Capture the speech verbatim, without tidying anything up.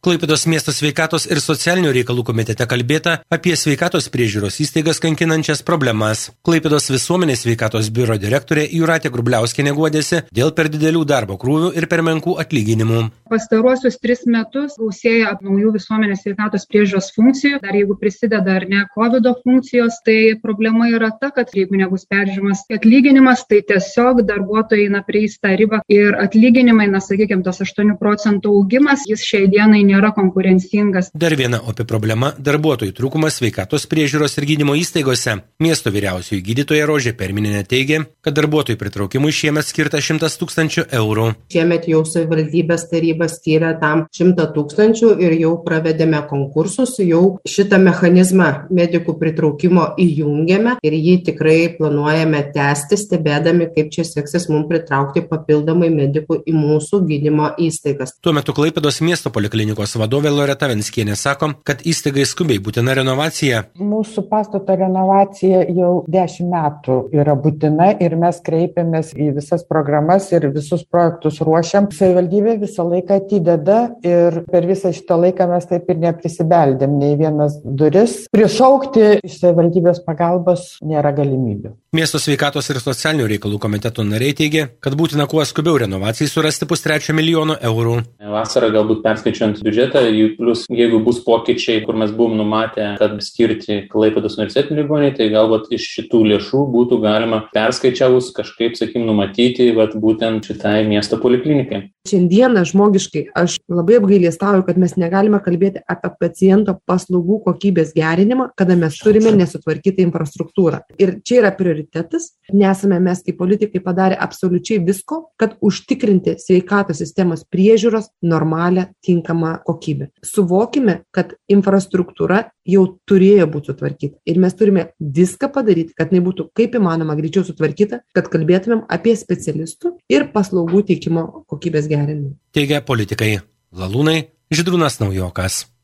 Klaipėdos miesto sveikatos ir socialinių reikalų komitete kalbėta apie sveikatos priežiūros įstaigas kankinančias problemas. Klaipėdos visuomenės sveikatos biuro direktorė Jūratė Grubliauskienė guodėsi dėl per didelių darbo krūvių ir per menkų atlyginimų. Pastaruosius tris metus gausėja naujų visuomenės sveikatos priežiūros funkcijų. Dar jeigu prisideda ar ne COVID funkcijos, tai problema yra ta, kad jeigu nebus peržiūrimas atlyginimas, tai tiesiog darbuotojai eina prieis tą ribą ir atlyginimai, na sakykime, tas aštuonių procentų augimas, jis šiai dienai nėra konkurencingas. Dar viena opi problema – darbuotojų trūkumas sveikatos priežiūros ir gydymo įstaigose. Miesto vyriausioji gydytoja Rožė Perminienė teigė, kad darbuotojų pritraukimui šiemet skirta šimtas tūkstančių eurų. Šiemet jau savivaldybės taryba skyrė tam šimtą tūkstančių ir jau pravedėme konkursus, jau šitą mechanizmą medikų pritraukimo įjungėme ir jį tikrai planuojame tęsti, stebėdami, kaip čia seksis mums pritraukti papildomai medikų į mūsų gydymo įstaigas. Tuo metu Klaipėdos miesto poliklinikos vadovė Loreta Venskienė sako, kad įstaigai skubiai būtina renovacija. Mūsų pastato renovacija jau dešimt metų yra būtina ir mes kreipiamės į visas programas ir visus projektus ruošiam. Savivaldybė visą laiką atideda ir per visą šitą laiką mes taip ir neprisibeldėm nei vienas duris. Prišaukti iš savivaldybės pagalbos nėra galimybių. Miesto sveikatos ir socialinių reikalų komiteto nariai teigia, kad būtina kuo skubiau renovacijai surasti pustrečio milijono eurų. Vasarą galbūt perskaičiuojant biudžetą, plus jeigu bus pokyčiai, kur mes buvom numatę, kad skirti Klaipėdos universitetinei ligoninei, tai galbūt iš šitų lėšų būtų galima perskaičiavus kažkaip, sakykim, numatyti vat, būtent šitai miesto poliklinikai. Šiandieną žmogiškai aš labai apgailestauju, kad mes negalime kalbėti apie paciento paslaugų kokybės gerinimą, kada mes turime nesutvarkytą infrastruktūrą. Ir čia yra prioritetas. Nesame mes kaip politikai padarę absoliučiai visko, kad užtikrinti sveikatos sistemos priežiūros normalią, tinkamą kokybę. Suvokime, kad infrastruktūra jau turėjo būti sutvarkyta. Ir mes turime viską padaryti, kad jinai būtų kaip įmanoma greičiau sutvarkyta, kad kalbėtumėm apie specialistų ir paslaugų teikimo kokybės gerinimą. Teigia politikai Lalūnai, Žydrūnas Naujokas.